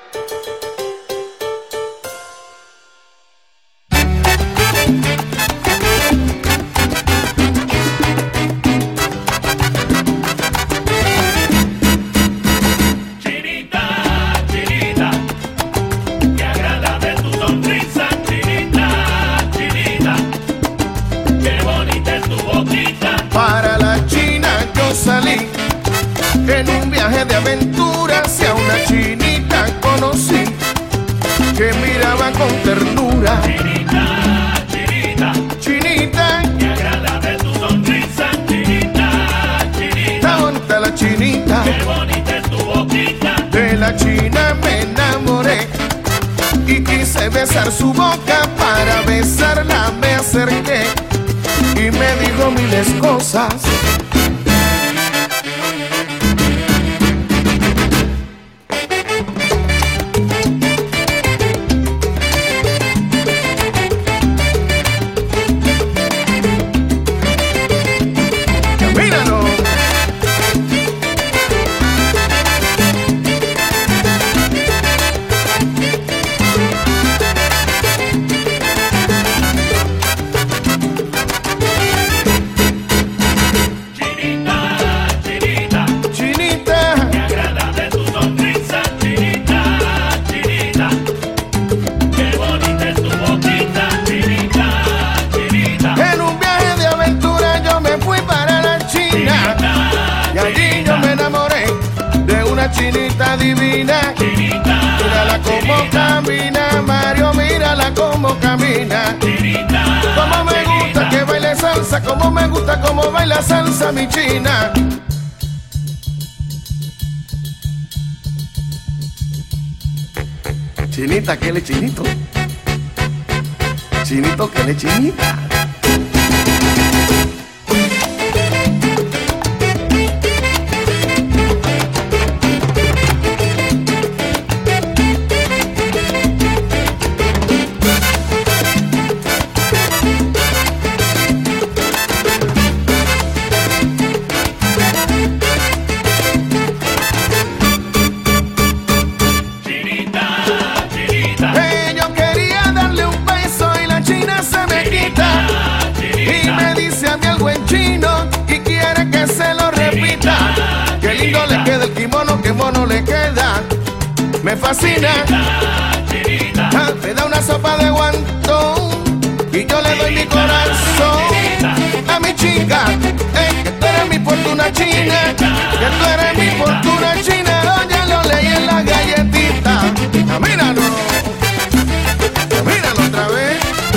Para la China yo salí en un viaje de aventura, hacia una chinita conocí que miraba con ternura. Chinita, chinita, Chinita, qué agradable tu sonrisa. Chinita, chinita, está bonita la chinita. qué bonita es tu boquita. De la china me enamoré y quise besar su boca. Para besarla me acerqué y me dijo miles cosas. ¡Míralo! Chinita divina, mírala como camina, Mario, mírala como camina. Como me gusta que baile salsa, como me gusta como baila salsa mi china. Chinita, ¿qué le chinito? Chinito, ¿qué le chinita? Qué mono le queda, me fascina. Me da una sopa de guantón y yo le doy mi corazón a mi chica. Que tú eres mi fortuna china, que tú eres mi fortuna china. Oye, lo leí en la galletita. Míralo, míralo otra vez.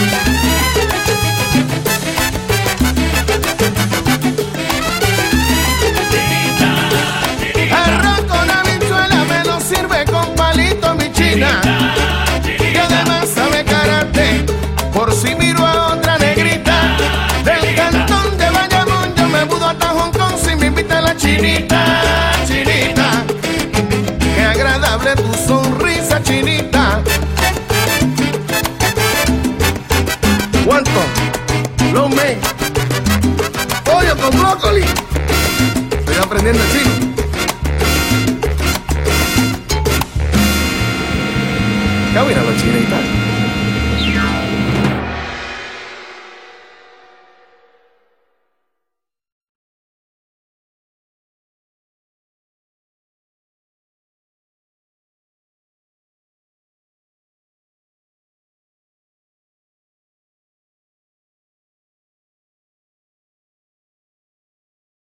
Y además sabe karate, por si miro a otra negrita del cantón de Bayamón, yo me mudo hasta Hong Kong si me invita la chinita. Chinita, qué agradable tu sonrisa, chinita. ¿Cuánto? Lo me pollo con brócoli. Estoy aprendiendo chino. Ya mira la chinita.